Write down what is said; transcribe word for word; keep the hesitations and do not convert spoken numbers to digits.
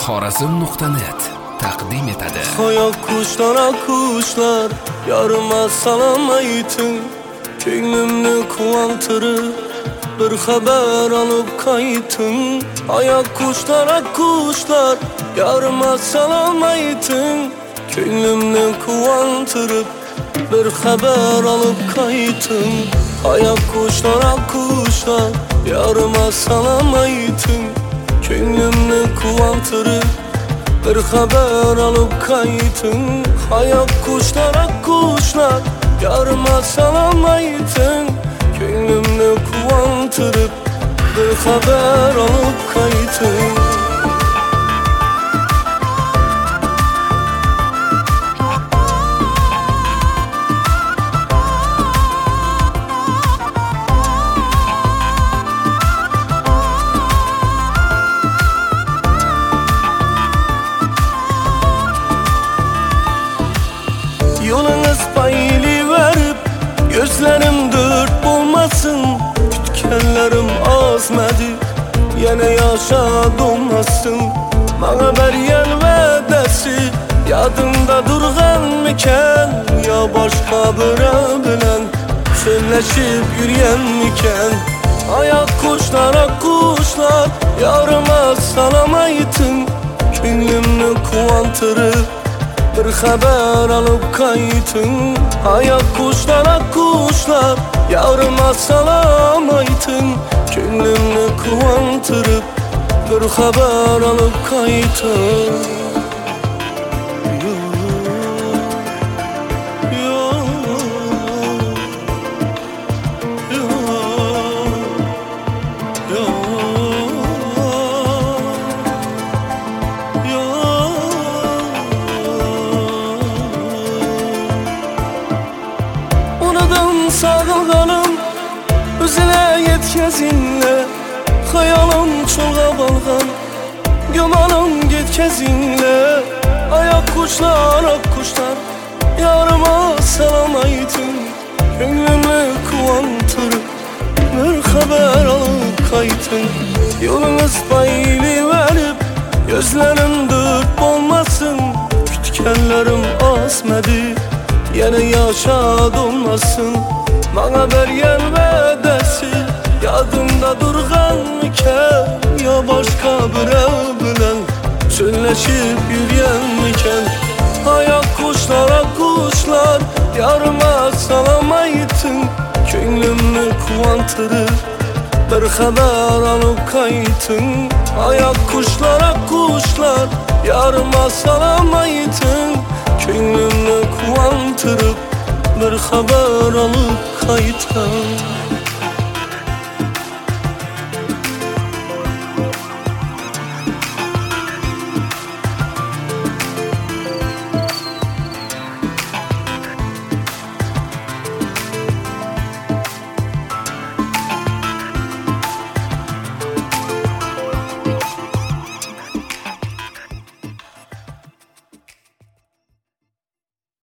xorazm nuqta net taqdim etadi. Hayat kuşlara kuşlar, yarıma salam aytın. Könglimni quvantırıp bir haber alıp kaytın. Hayat kuşlara kuşlar, yarıma salam aytın. Könglimni quvantırıp bir haber alıp kaytın. Hayat kuşlara kuşlar, yarıma salam aytın. Könglimni quvantırıp bir haber alıp kaytın. Hayat kuşlara kuşlar, yarıma salam aytın. Könglimni quvantırıp bir haber alıp kaytın. Yolunuz paylı verip gözlerim dört bulmasın. Kütkenlerim azmedi, yine yaşa dolmasın. Bana beryen vedesi yadımda durgan miken? Ya başka biri bilen söyleşip yürüyen miken? Hayat kuşlara kuşlar, yarıma salam aytın. Könglimni quvantırıp bir haber alıp kaytın. Hayat kuşlara kuşlar, yarıma salam aytın. Könglimni quvantırıp bir haber alıp kaytın. Sağılganım üzüle yetkezinle, hayalım çoğa balgan, gümanım gitkezinle. Ayak kuşlar ak kuşlar, yarıma salam aytın. Könglimni quvantırıp bir haber alıp kaytın. Yolunuz paylı verip gözlerim dört olmasın. Kütkenlerim azmedi, yine yaşa dolmasın. Bana beryen vedesi yadımda durgan miken? Ya başka biri bilen söyleşip yürüyen miken? Hayat kuşlara kuşlar, yarıma salam aytın. Könglimni quvantırıp bir haber alıp kaytın. Hayat kuşlara kuşlar, yarıma salam aytın. Könglimni quvantırıp bir haber alıp kaytın.